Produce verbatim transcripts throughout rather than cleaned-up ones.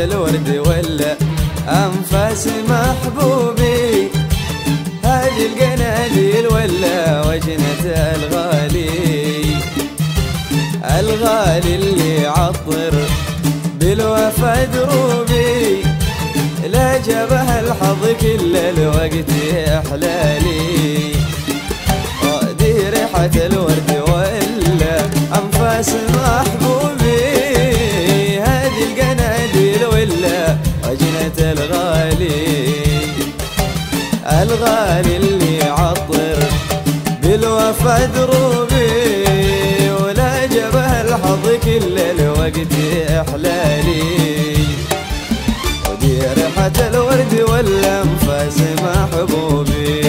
الورد ولا أنفاس محبوبي، هذه القناديل ولا وجنة الغالي، الغالي اللي عطر بالوفا دروبي، لا جابها الحظ كل الوقت إحلالي. دي ريحة الورد ولا أنفاس محبوبي، هذه القناديل ولا وجنة الغالي، الغالي اللي عطر بالوفا دروبي، ولا جابها الحظ كل الوقت إحلالي. ودي ريحة الورد ولا أنفاس محبوبي.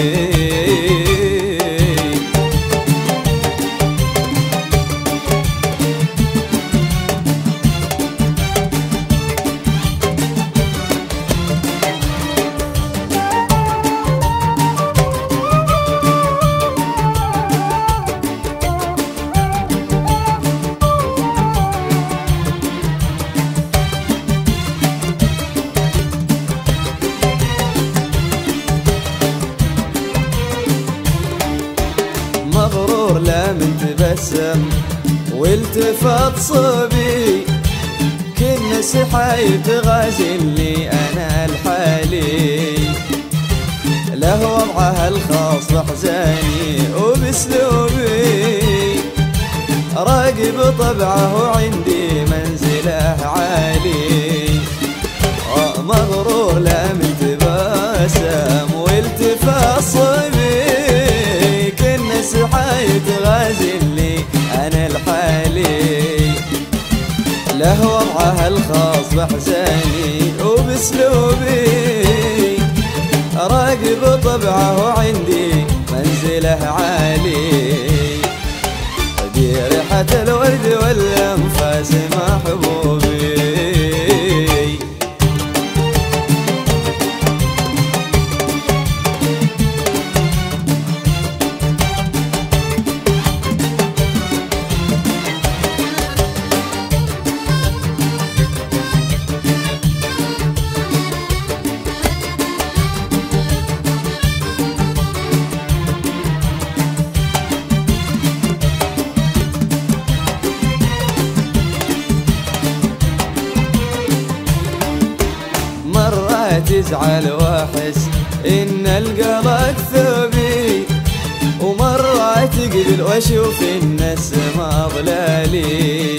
مغرور لا من تبسم والتفت صبي، كنا سحايب تغازلني أنا الحالي، له وضعها الخاص بحزاني وبسلوبي، راقب طبعه عندي منزله عالي. مغرور لا من تبسم والتفت صبي، سحايب تغازلني أنا الحالي، له وضعها الخاص بحزاني وبسلوبي، راقب طبعه عندي منزله عالي. دي ريحة الورد والأنفاس محبوبي. تزعل واحس إن القلق ثوبي، ومرة تقبل واشوف الناس ما ظلالي،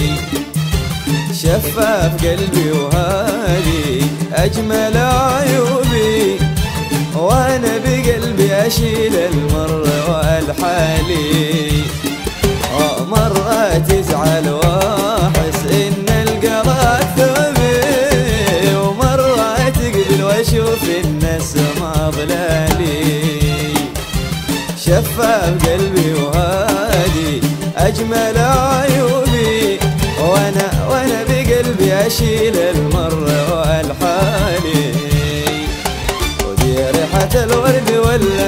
شفاف قلبي وهادي أجمل عيوبي، وأنا بقلبي أشيل المر والحالي. مرة تزعل واحس إن القلق ثوبي، واشوف الناس ما ظلالي، شفاف قلبي وهادي أجمل عيوبي، وانا وانا بقلبي اشيل المر والحالي. ودي ريحة الورد ولا